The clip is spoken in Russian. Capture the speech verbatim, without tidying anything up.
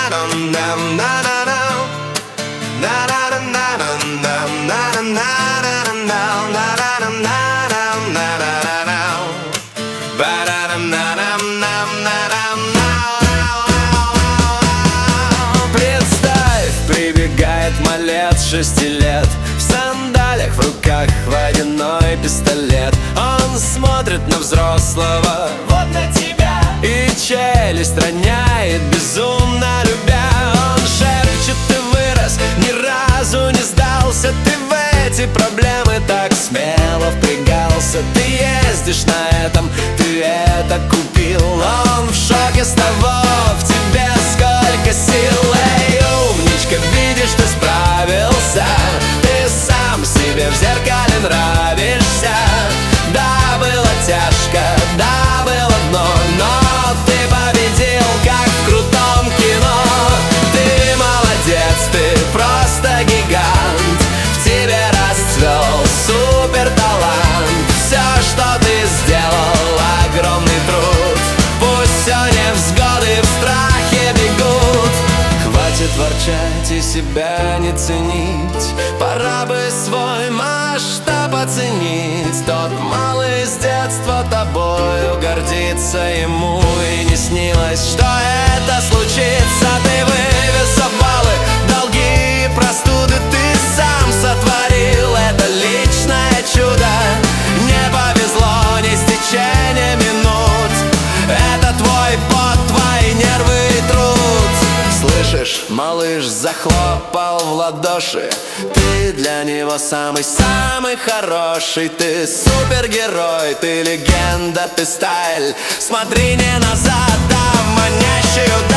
Представь, прибегает малец шести лет, в сандалиях, в руках водяной пистолет. Он смотрит на взрослого, вот на тебя, и челюсть роняет, безумно любя. Он шепчет: ты вырос, ни разу не сдался, ты в эти проблемы так смело впрягался. Ты ездишь на этом, ты это купил. Он в шоке с того, в тебе сколько сил. Эй, умничка, видишь, ты справился, ты сам себе в зеркале нравишься. Да, было тяжко, да, было дно, но ты победил, как в крутом кино. Ты молодец, ты просто гигант, в тебе расцвел супер талант. Все, что ты сделал, огромный труд. Пусть все невзгоды в страхе бегут. Хватит ворчать и себя не ценить, пора бы свой масштаб оценить. Тот малый с детства тобою гордится, ему и не снилось, что это случится. Ты вывез обвалы, долги и простуды, ты сам сотворил это личное чудо. Не повезло ни с течением минут, это твой пот, твои нервы и труд. Слышишь, малыш захлопал в ладоши, ты для него самый-самый хороший. Ты супергерой, ты легенда, ты сталь. Смотри не назад, а в манящую